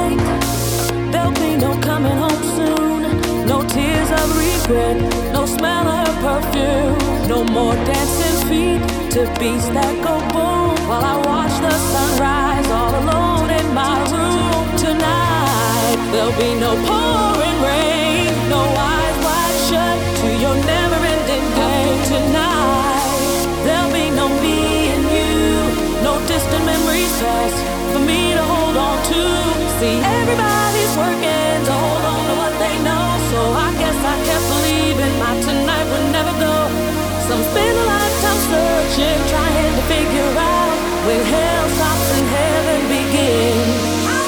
There'll be no coming home soon, no tears of regret, no smell of her perfume, no more dancing feet to beats that go boom while I watch the sunrise all alone in my room tonight. There'll be no pouring rain, no eyes wide shut to your never-ending game tonight. There'll be no me and you, no distant memories past for me to hold on to. See, everybody's working to hold on to what they know, so I guess I kept believing my tonight would never go. Some spend a lifetime searching, trying to figure out when hell stops and heaven begins.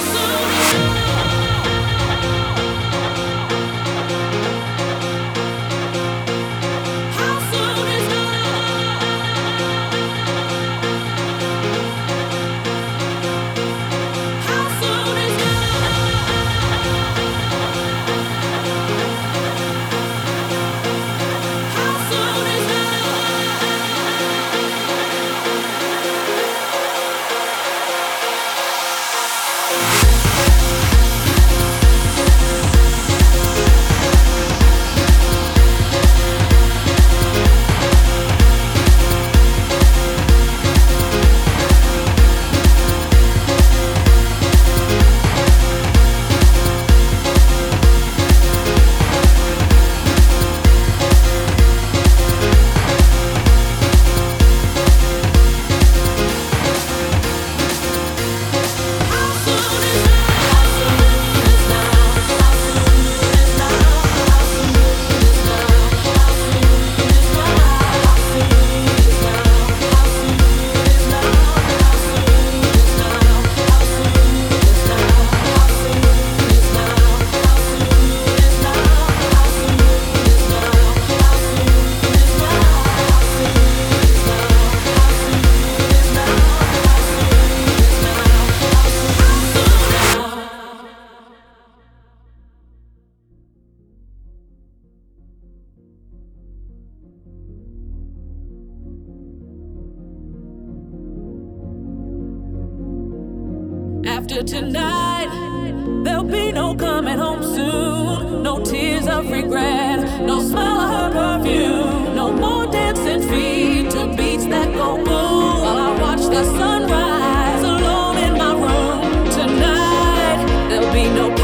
After tonight, there'll be no coming home soon, no tears of regret, no smell of her perfume, no more dancing feet to beats that go boom while I watch the sunrise alone in my room tonight. There'll be no